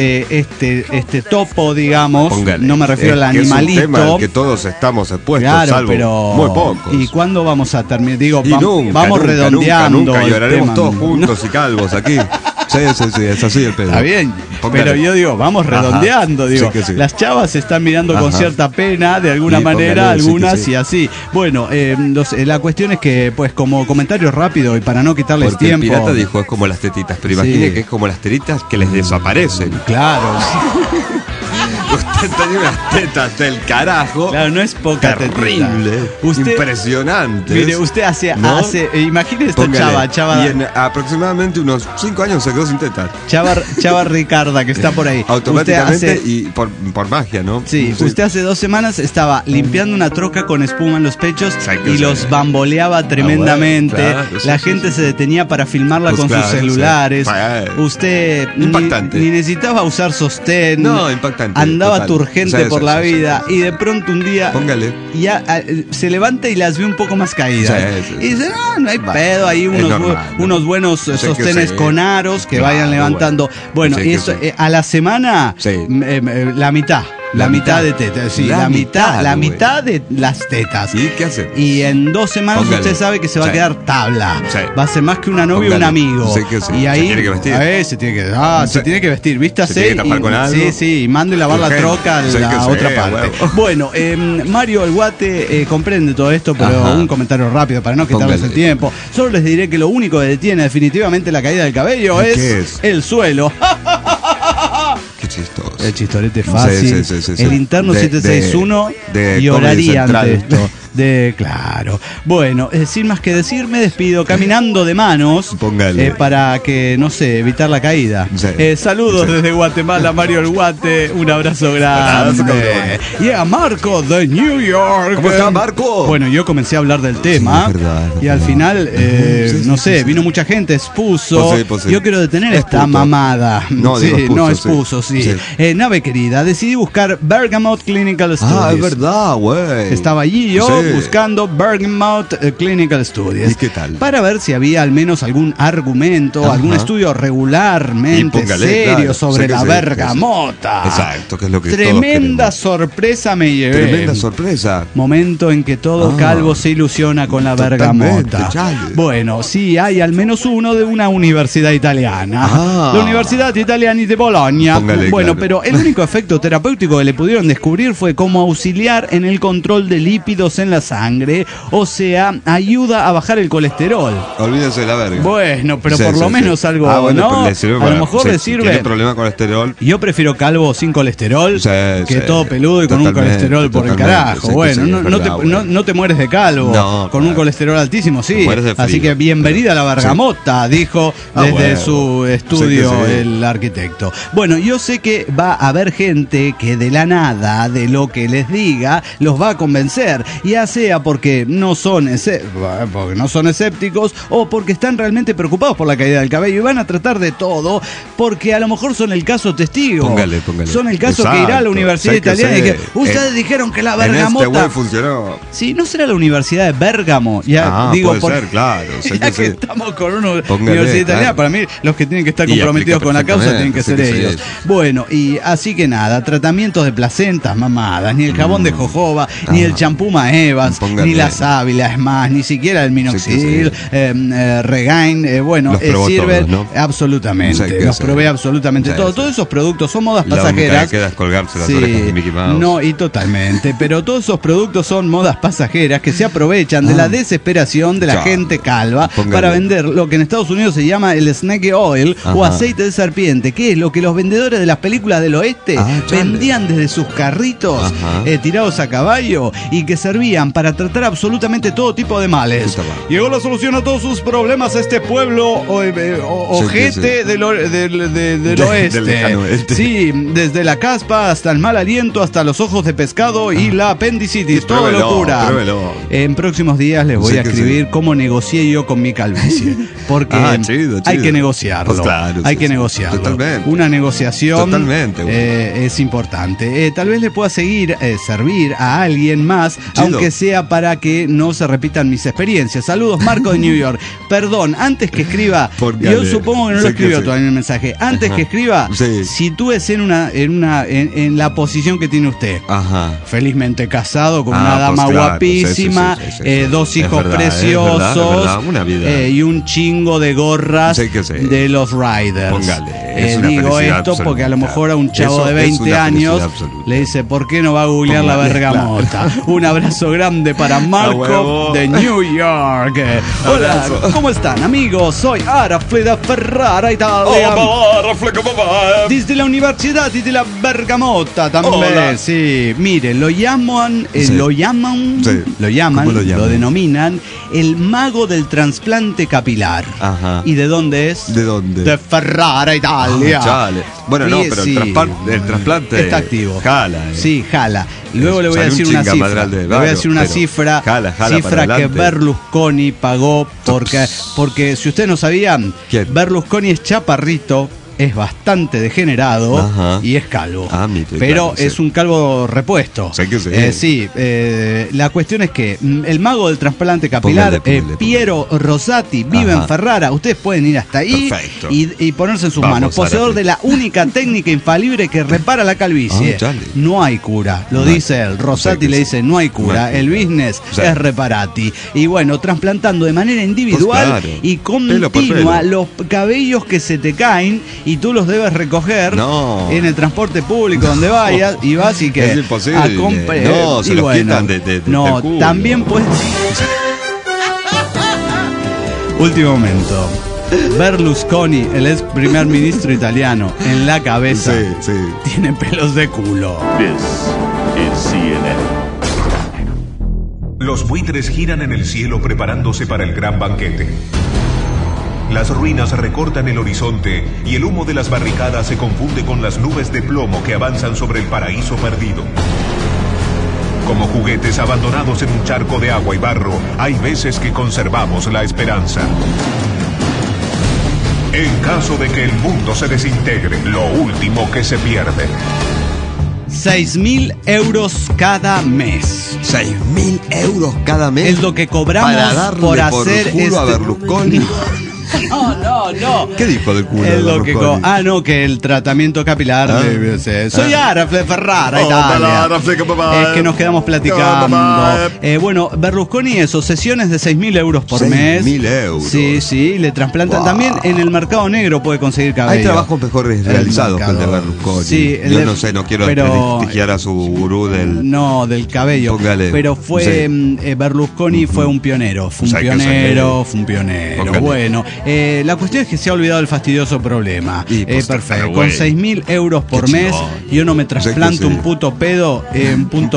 este topo, digamos. Póngale. No me refiero al Que es un animalito. tema al que todos estamos expuestos, Claro, salvo pero. muy pocos. ¿Y cuándo vamos a terminar? Digo, Y nunca, vamos nunca, redondeando. Nunca el lloraremos tema. todos juntos y calvos aquí. Sí, es así el pedo. Está bien, Póngale. pero yo digo, vamos Ajá. redondeando, digo, Sí que sí. las chavas se están mirando con Ajá. cierta pena, de alguna Sí, manera, póngale, sí que algunas sí. y así. Bueno, la cuestión es que, pues, como comentario rápido y para no quitarles Porque tiempo. el pirata dijo es como las tetitas, pero imagine Sí. que es como las tetitas que les desaparecen. Claro, Usted tenía unas tetas del carajo. claro, no es poca Terrible. tetita. Usted, Impresionante. mire, usted hace, ¿No? imagine esta Póngale. chava, Y en aproximadamente unos 5 años se quedó sin tetas. chava Ricarda, que está por ahí. Automáticamente Usted hace- y por magia, ¿no? Sí, usted hace 2 semanas estaba limpiando una troca con espuma en los pechos Exacto, y sí. los bamboleaba tremendamente. bueno, claro, sí, La sí, gente sí. se detenía para filmarla Pues con claro, sus celulares. sí. Usted Impactante. ni necesitaba usar sostén. No, impactante, Andaba total. turgente Sí, por sí, la sí, vida y de pronto un día Póngale. ya se levanta y las ve un poco más caídas. Sí, sí, Y dice, no hay Va, pedo, ahí es unos, normal, ¿no? unos buenos que sostenes sí. con aros que Claro, vayan levantando. Bueno, Sí que eso sí. a la semana, Sí. la mitad. La mitad de tetas, sí, la mitad güey. de las tetas. ¿Y qué hace? Y en 2 semanas Póngale. usted sabe que se va a Sí. quedar tabla. Sí. Va a ser más que una novia, Póngale. un amigo. Sí que sí. Y Se ahí tiene que vestir. se tiene que, se Sí. tiene que vestir, vístase. Se tiene que tapar con algo. Sí, sí, y mando y lavar la Urgente. troca a Sí la que sí, otra a parte. huevo. Bueno, Mario el Guate comprende todo esto, pero Ajá. un comentario rápido para no quitarles Póngale. el tiempo. Solo les diré que lo único que detiene definitivamente la caída del cabello ¿Qué es es? el suelo. Qué chistoso. El chistorete fácil. Sí. El interno De- 761 de y Comedy oraría ante Central. esto. Claro. Bueno, sin más que decir, me despido caminando de manos. Para que, no sé, evitar la caída. Sí. Saludos desde Guatemala, Mario El Guate. Un abrazo grande. Y a Marco de New York. ¿Cómo está, Marco? Bueno, yo comencé a hablar del tema. Sí, verdad. Y al final, no sé, vino mucha gente, expuso. Yo quiero detener esta mamada. No, expuso, sí. Nave querida, decidí buscar Bergamot Clinical Studies. Ah, es verdad, güey. Estaba allí yo buscando Bergamot Clinical Studies. ¿Y qué tal? Para ver si había al menos algún argumento, algún estudio regularmente serio sobre la bergamota. Exacto, que es lo que tremenda sorpresa me llevé. Tremenda sorpresa. Momento en que todo calvo se ilusiona con la bergamota. Bueno, sí, hay al menos uno de una universidad italiana. La Universidad Italiana de Bologna. Bueno, pero el único efecto terapéutico que le pudieron descubrir fue como auxiliar en el control de lípidos en la sangre, o sea, ayuda a bajar el colesterol. Olvídense de la verga. Bueno, pero por lo menos algo, ¿no? Le sirve a lo mejor le sirve. ¿Tiene problema con colesterol? Yo prefiero calvo sin colesterol que todo peludo y con un colesterol por el carajo. Bueno, no te mueres de calvo. Con un colesterol altísimo, sí. Así que bienvenida a la bergamota, dijo desde su estudio el arquitecto. Bueno, yo sé que va a haber gente que de la nada, de lo que les diga, los va a convencer, ya sea porque no son escépticos o porque están realmente preocupados por la caída del cabello y van a tratar de todo porque a lo mejor son el caso testigo. Póngale. Son el caso que irá a la Universidad Italiana y que ustedes dijeron que la bergamota... En este funcionó. Sí, ¿no será la Universidad de Bérgamo? Ya digo, puede ser, claro. Ya que estamos con una Universidad Italiana, para mí los que tienen que estar comprometidos con la causa tienen que ser ellos. Bueno, y así que nada, tratamientos de placentas mamadas, ni el jabón de jojoba, ni el champú Maevas, ni la sábila, es más, ni siquiera el minoxidil, Regain, sirven absolutamente. Los probé absolutamente todo. Todos esos productos son modas pasajeras. La queda es colgarse las orejas de Mickey Mouse. No, y totalmente. Pero todos esos productos son modas pasajeras que se aprovechan de la desesperación de la gente calva para vender lo que en Estados Unidos se llama el snake oil o aceite de serpiente, que es lo que los vendedores de las películas del oeste vendían desde sus carritos tirados a caballo y que servían para tratar absolutamente todo tipo de males. Llegó la solución a todos sus problemas a este pueblo ojete del oeste. Sí, desde la caspa hasta el mal aliento, hasta los ojos de pescado y la apendicitis, todo locura. En próximos días les voy a escribir cómo negocié yo con mi calvicie, porque chido. hay que negociarlo. Hay que negociarlo. Totalmente. Una negociación es importante. Tal vez le pueda servir a alguien más, aunque sea para que no se repitan mis experiencias. Saludos, Marco de New York. Perdón, antes que escriba, yo supongo que no lo escribió todavía en el mensaje. Antes que escriba, sitúese en la posición que tiene usted. Felizmente casado con una dama guapísima, dos hijos preciosos, una vida. Y un chingo de gorras de los Riders. Digo esto porque a lo mejor a un chavo de 20 años le dice, ¿por qué no va a googlear la bergamota? Un abrazo grande para Marco de New York. Hola, ¿cómo están, amigos? Soy Arafleda Ferrara, Italia. Desde la Universidad de la Bergamota también. Sí, miren, lo denominan el mago del trasplante capilar. ¿Y de dónde es? ¿De dónde? De Ferrara, Italia. Bueno, no, pero el trasplante está activo. Jala. Sí, jala. Y luego le voy a decir una cifra. Le voy a decir una cifra que Berlusconi pagó porque si ustedes no sabían, Berlusconi es chaparrito, es bastante degenerado y es calvo. Pero es un calvo repuesto. La cuestión es que el mago del trasplante capilar, Piero Rosati, vive en Ferrara. Ustedes pueden ir hasta ahí y ponerse en sus manos. Poseedor de la única técnica infalible que repara la calvicie. No hay cura, lo dice él. Rosati le dice, no hay cura. El business es reparati. Y bueno, trasplantando de manera individual y continua los cabellos que se te caen y tú los debes recoger en el transporte público donde vayas y vas y que es imposible. Se los quitan de culo. También puedes. Último momento. Berlusconi, el ex primer ministro italiano, en la cabeza tiene pelos de culo. This is CNN. Los buitres giran en el cielo preparándose para el gran banquete. Las ruinas recortan el horizonte y el humo de las barricadas se confunde con las nubes de plomo que avanzan sobre el paraíso perdido. Como juguetes abandonados en un charco de agua y barro, hay veces que conservamos la esperanza. En caso de que el mundo se desintegre, lo último que se pierde. 6.000 euros cada mes. 6.000 euros cada mes. Es lo que cobramos para darle por hacer por culo a Berlusconi. No. ¿Qué dijo del culo? Es lo que que el tratamiento capilar. Soy Arafle Ferrara, Italia. Es que nos quedamos platicando. Bueno, Berlusconi, eso, sesiones de 6.000 euros por mes. 6.000 euros. Sí, le trasplantan. Wow. También en el mercado negro puede conseguir cabello. Hay trabajos mejores realizados que el de Berlusconi. Sí, yo no sé, no quiero desprestigiar a su gurú del cabello. Póngale. Pero fue Berlusconi fue un pionero. Fue un pionero. Póngale. Bueno. La cuestión es que se ha olvidado el fastidioso problema. Perfecto. Con 6.000 euros por mes, yo no me trasplanto un puto pedo, un puto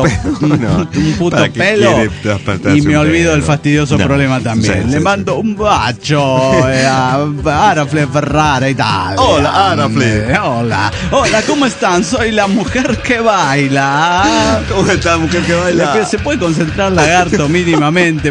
pelo, y me olvido del fastidioso problema también. Le mando un bacho a Arafle Ferrara y tal. Hola, Arafle. Hola, ¿cómo están? Soy la mujer que baila. ¿Cómo está, mujer que baila? Se puede concentrar lagarto mínimamente.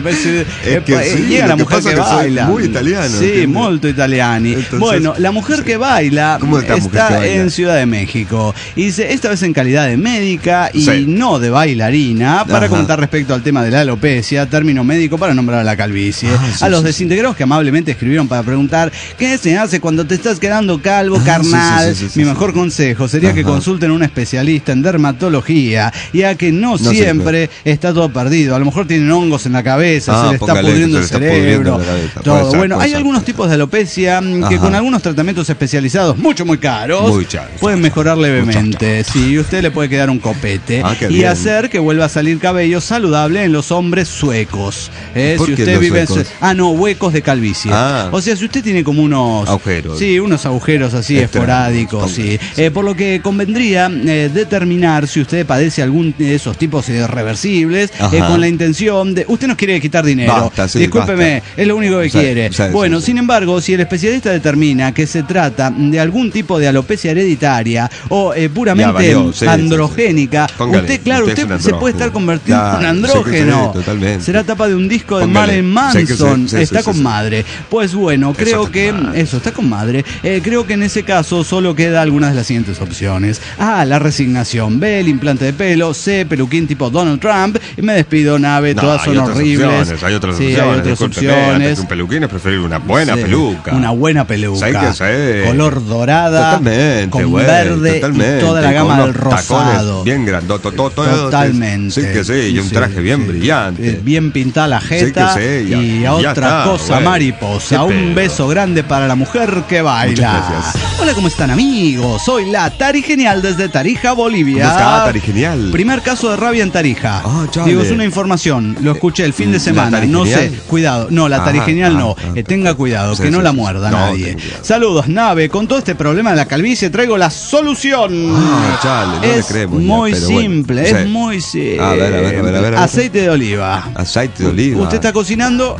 Llega la mujer que baila. Muy italiano. Sí, molto italiani. Entonces, bueno, la mujer que baila está en Ciudad de México. Y dice, esta vez en calidad de médica y no de bailarina, para comentar respecto al tema de la alopecia, término médico para nombrar a la calvicie. A los desintegrados que amablemente escribieron para preguntar, ¿qué se hace cuando te estás quedando calvo, carnal? Mi mejor consejo sería que consulten a un especialista en dermatología, ya que no siempre está todo perdido. A lo mejor tienen hongos en la cabeza, se le está pudriendo el cerebro. Todo. Bueno, hay algunos tipos de alopecia que con algunos tratamientos especializados muy caros pueden mejorar levemente. Sí, usted le puede quedar un copete y hacer que vuelva a salir cabello saludable en los hombres suecos. Si usted vive huecos de calvicie. O sea, si usted tiene como unos agujeros. Sí, unos agujeros así esporádicos, sí. Por lo que convendría determinar si usted padece algún de esos tipos irreversibles con la intención de usted nos quiere quitar dinero. Discúlpeme, es lo único que quiere. Bueno, sin embargo, si el especialista determina que se trata de algún tipo de alopecia hereditaria o puramente androgénica, usted se puede estar convertido en un andrógeno. Será tapa de un disco de Marilyn Manson. Está con madre. Pues bueno, creo que está con madre. Creo que en ese caso solo queda algunas de las siguientes opciones. A, la resignación. B, el implante de pelo. C, peluquín tipo Donald Trump. Y me despido, nave. Todas son horribles. Hay otras opciones. Un peluquín es preferir una buena peluca. Una buena peluca. Color dorada. Con verde y toda la gama del rosado. Bien grandote. Totalmente. Y un traje bien brillante. Bien pintada la jeta. Y a otra cosa mariposa. Un beso grande para la mujer que baila. Muchas gracias. Hola, ¿cómo están, amigos? Soy la Tari Genial desde Tarija, Bolivia. ¿Cómo está, Tari Genial? Primer caso de rabia en Tarija. Digo, es una información. Lo escuché el fin de semana. No sé. Cuidado. No, la Tari Genial no. Tenga cuidado, que no la muerda nadie. Saludos, nave. Con todo este problema de la calvicie traigo la solución. No le creemos. Muy simple, es muy simple. A ver. Aceite de oliva. Aceite de oliva. Usted está cocinando,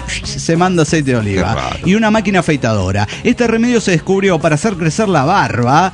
se manda aceite de oliva. Y una máquina afeitadora. Este remedio se descubrió para hacer crecer la barba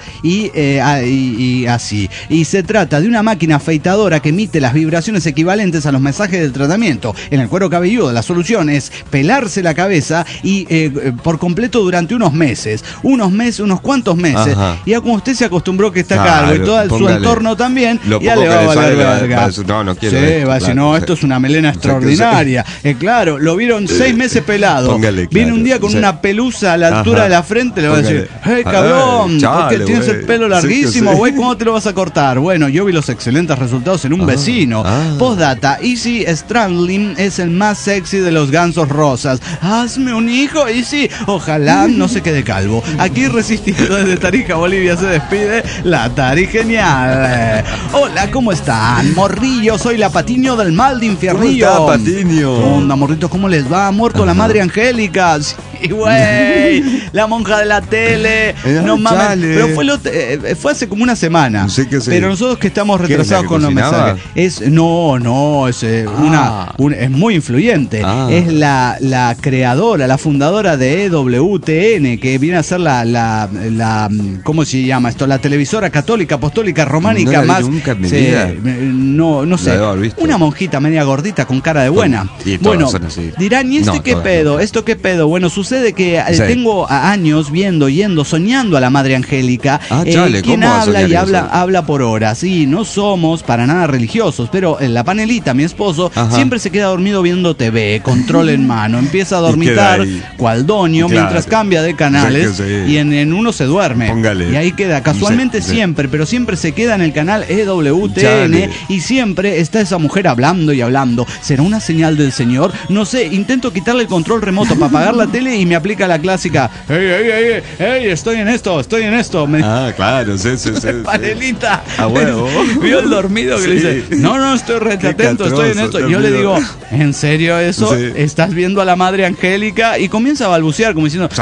y así. Y se trata de una máquina afeitadora que emite las vibraciones equivalentes a los mensajes del tratamiento. En el cuero cabelludo, la solución es pelarse la cabeza y por completo durante unos meses. Unos cuantos meses. Y ya como usted se acostumbró que está calvo y todo su entorno también, ya le va a valer verga. No quiero. Va a decir, esto es una melena extraordinaria. Claro, lo vieron 6 meses pelado. Viene un día con una pelusa a la altura de la frente, le va a decir, hey, cabrón, porque tienes el pelo larguísimo, güey, ¿cómo te lo vas a cortar? Bueno, yo vi los excelentes resultados en un vecino. Postdata, Easy Strangling es el más sexy de los gansos rosas. Hazme un hijo, Easy. Ojalá no se quede calvo. Aquí resistiendo desde Tarija, Bolivia, se despide la Tari Genial. Hola, ¿cómo están? Morrillo, soy la Patiño del mal de Infiernillo. ¿Cómo está, Patiño? ¿Qué onda, morritos? ¿Cómo les va? Ha muerto la madre Angélica. Sí, güey. La monja de la tele. No mames. Chale. Pero fue hace como una semana. Sí que sí. Pero nosotros que estamos ¿Qué es, retrasados la que con los cocinaba? mensajes. Es muy influyente. Es la creadora, la fundadora de EWTN, que viene a ser la ¿cómo se llama esto? La televisora católica, apostólica, románica, No la vi más. nunca en mi vida. No sé. La debo haber visto. Una monjita media gordita con cara de buena. Y todas Bueno, son así. dirán, ¿y No, qué todas pedo? no. ¿Esto qué pedo? Bueno, sucede que Sí. tengo años yendo, soñando a la Madre Angélica. Chale, quien ¿cómo vas a habla y soñar eso? habla por horas. Sí, no somos para nada religiosos, pero la panelita, mi esposo, Ajá. siempre se queda dormido viendo TV, control en mano, empieza a dormitar queda ahí. cual doño Claro. mientras cambia de canales Sí que sí. y en uno se duerme. Póngale. Y ahí queda, casualmente Sí, sí. siempre, pero siempre se queda en el canal EWTN Chale. y siempre está esa mujer hablando y hablando. ¿Será una señal del Señor? No sé, intento quitarle el control remoto para apagar la tele y me aplica la clásica. ¡Ey, estoy en esto! Me Claro, sí. panelita. A huevo. Vio el dormido que le dice, Sí. no, estoy re Qué atento, estoy en castroso, esto. Y yo le dormido. digo, ¿en serio eso? Sí. ¿Estás viendo a la Madre Angélica? Y comienza a balbucear como diciendo,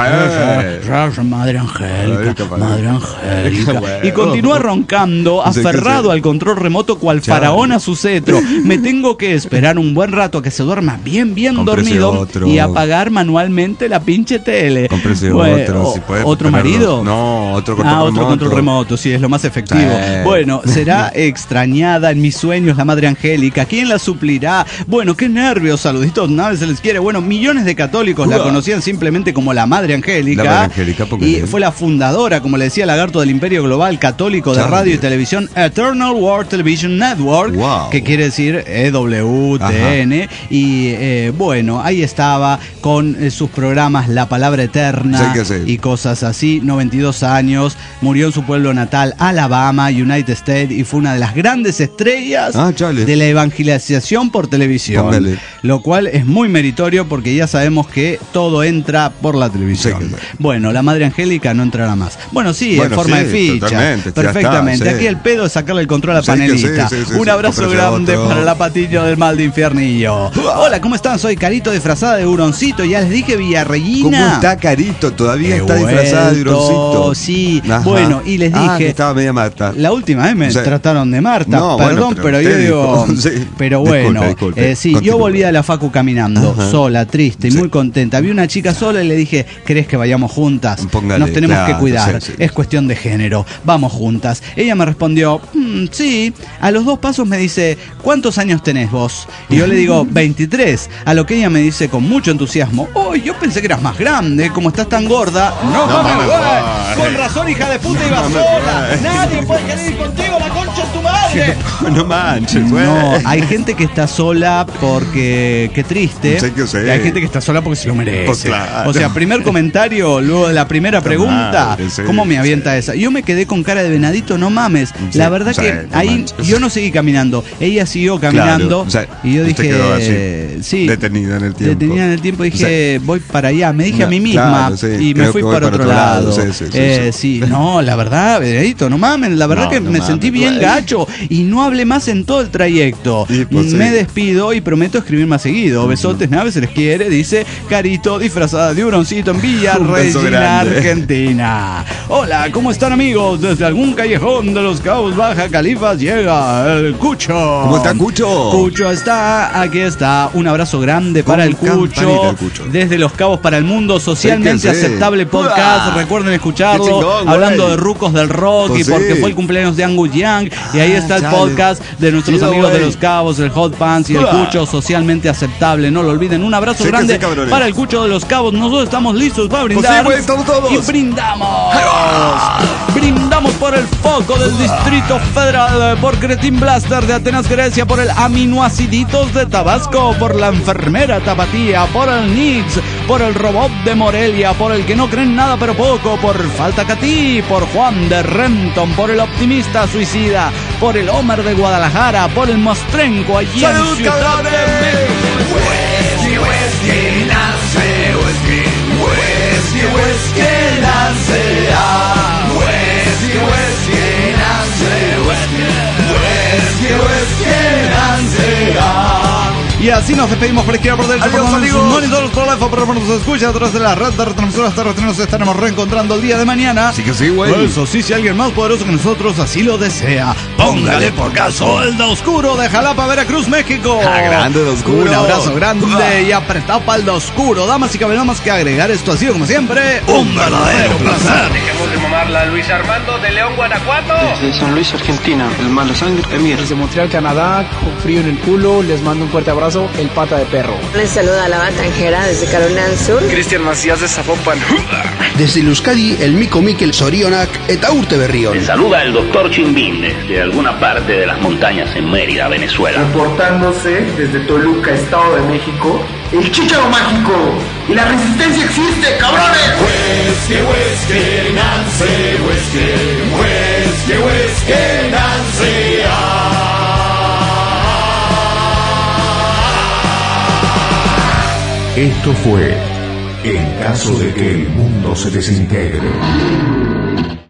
Madre Angélica, Madre Angélica. Y continúa roncando, Sí, que aferrado sí. al control remoto cual Chale. faraón a su cetro. Me tengo que esperar un buen rato a que se duerma bien Cómprese dormido otro. y apagar manualmente la pinche tele. Cómprese Bueno, otro, si puede ¿otro tenerlo. marido? No, otro control otro remoto. control remoto, sí, es lo más efectivo. Sí. Bueno, será extrañada en mis sueños la Madre Angélica. ¿Quién la suplirá? Bueno, qué nervios, saluditos, nada se les quiere. Bueno, millones de católicos la conocían simplemente como la Madre Angélica. La Madre Angélica, ¿por qué? Y fue la fundadora, como le decía Lagarto, del Imperio Global Católico de Chale. Radio y Televisión Eternal World Television Network, Wow. que quiere decir EWTN. Y bueno, ahí estaba con sus programas La Palabra Eterna Sí que sí. y cosas así. 92 años, murió en su pueblo natal, Alabama, United States, y fue una de las grandes estrellas Chale. de la evangelización por televisión. Póngale. Lo cual es muy meritorio porque ya sabemos que todo entra por la televisión. Sí, que sí. Bueno, la Madre Angélica no entrará más. Bueno, sí, Bueno, en forma sí, de ficha. totalmente, ya Perfectamente. está, sí. Aquí el pedo es sacarle el control a la Sí, que panelita. sí, sí, Un sí, abrazo cómprese grande otro. para la patilla del mal de infiernillo. Hola, ¿cómo están? Soy Carito disfrazada de huroncito. Ya les dije Villarreguina. ¿Cómo está Carito? Todavía He está disfrazada de vuelto, broncito. sí. Ajá. Bueno, y les dije, que estaba media Marta. la última vez me Sí. trataron de Marta, No, perdón, bueno, pero yo usted digo, dijo, sí. pero bueno, Disculpe. sí, yo Continúe. volví a la facu caminando, Ajá. sola, triste y Sí. muy contenta. Vi una chica sola y le dije, ¿querés que vayamos juntas? Póngale, Nos tenemos claro, que cuidar, sí, sí. es cuestión de género, vamos juntas. Ella me respondió, sí, a los 2 pasos me dice, ¿cuántos años tenés vos? Y yo le digo, 23, a lo que ella me dice con mucho entusiasmo, oh, yo pensé que eras más grande, como estás tan gorda. No, mames, güey, con razón, hija de puta, ibas sola. Nadie puede querer ir contigo, la concha de tu madre. No manches, güey. No, hay gente que está sola porque qué triste. Sí que sí. Y hay gente que está sola porque se lo merece. Pues claro. O sea, primer comentario, luego de la primera pregunta, madre, sí, ¿cómo me avienta sí. esa? Yo me quedé con cara de venadito, no mames. Sí, La verdad sí, que no ahí manches. yo no seguí caminando. Ella siguió caminando. Claro, o sea, y yo usted dije, quedó así, sí. detenida en el tiempo. Detenida en el tiempo, dije, O sea, voy para allá. Me dije a mí misma claro, sí, y me creo fui que voy para otro lado. Sí. Sí, no, la verdad, venadito, no mames. La verdad No, que no me mames, sentí bien güey. gacho y no hablé más en todo el trayecto. Y, pues, Me sí. despido y prometo escribir más seguido. Besotes, naves, se les quiere, dice Carito, disfrazada de huroncito en Villa Un beso Regina, grande. Argentina. Hola, ¿cómo están, amigos? Desde algún callejón de los Cabos Baja Califas llega el Cucho. ¿Cómo está Cucho? Cucho está, aquí está. Un abrazo grande para el Con Cucho. campanita el Cucho. Desde los Cabos para el Mundo, socialmente Sí que sí. aceptable podcast. ¡Uah! Recuerden escucharlo. Qué chingón, hablando güey. de rucos del rock Pues y porque sí. fue el cumpleaños de Angus Young. Y ahí está el chale. podcast de nuestros Chido, amigos de güey. los Cabos, el Hot Pants y el ¡Uah! Cucho, socialmente aceptable. No lo olviden. Un abrazo Sí que grande sí, cabrones. para el Cucho de los Cabos. Nosotros estamos listos para brindar. sí, güey, estamos todos. Y brindamos. Brindamos por el foco del Distrito Federal, por Cretin Blaster de Atenas, Grecia, por el Aminoaciditos de Tabasco, por la enfermera Tapatía, por el Nix, por el robot de Morelia, por el que no creen nada pero poco, por Falta Catí, por Juan de Renton, por el Optimista Suicida, por el Homer de Guadalajara, por el Mostrenco allí ¡Salud, en Ciudad cabrones! de México. Y así nos despedimos por izquierda por derecha. Adiós, amigos. Monitores por teléfono, pero nos escucha a través de la red de retransmisoras terrestres. Nos estaremos reencontrando el día de mañana. Sí que sí, güey. Eso sí, si alguien más poderoso que nosotros así lo desea, póngale por caso el de Oscuro de Jalapa, Veracruz, México. Grande de Oscuro. Un abrazo grande y apretado para el de Oscuro. Damas y caballeros, más que agregar, esto ha sido como siempre un verdadero placer. Dejemos de mamarla. Luis Armando de León, Guanajuato. Desde San Luis, Argentina, el mala sangre, Emir. Desde Montreal, Canadá, con frío en el culo, les mando un fuerte abrazo, el Pata de Perro. Les saluda la Batanjera desde Carolina del Sur. Cristian Macías de Zapopan. Desde Euskadi, el Mico Mikel Sorionak, eta Urte Berrión. Les saluda el doctor Chimbín desde alguna parte de las montañas en Mérida, Venezuela. Reportándose desde Toluca, Estado de México, el Chícharo Mágico. Y la resistencia existe, cabrones. Whisky, Nancy, Nancy. Esto fue En caso de que el mundo se desintegre.